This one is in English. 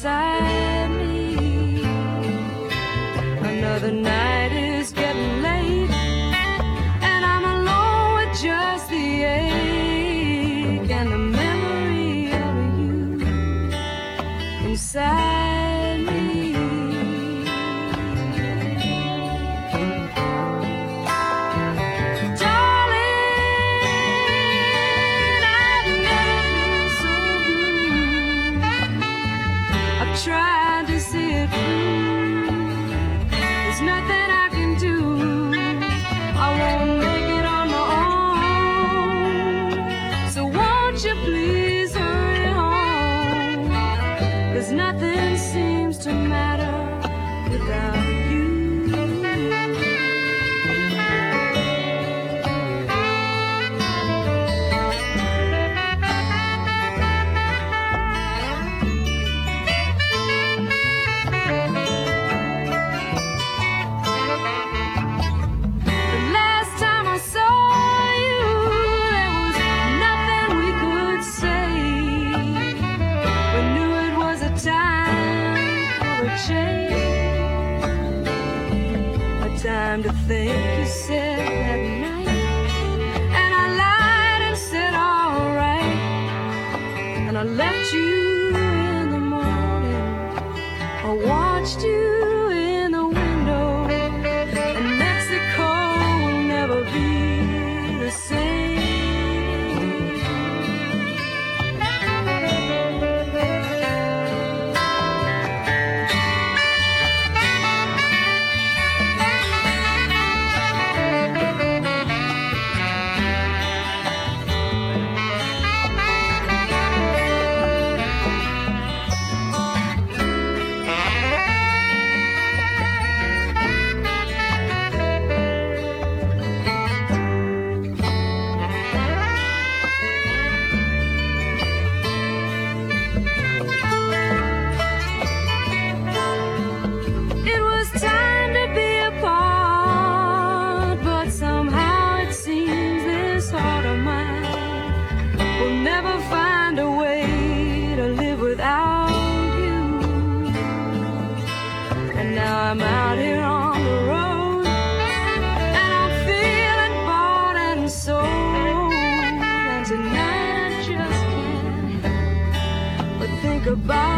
inside me. Another night is getting late, and I'm alone with just the ache and the memory of you inside me. Tried to see it through. There's nothing I can do. I won't make it on my own. So won't you please hurry home? 'Cause nothing seems to matter without you. Time to think, you said that night, and I lied and said alright, and I left you in the morning. I watched you in the window, and Mexico will never be the same. I'm out here on the road, and I'm feeling bought and sold. And tonight I just can't but think about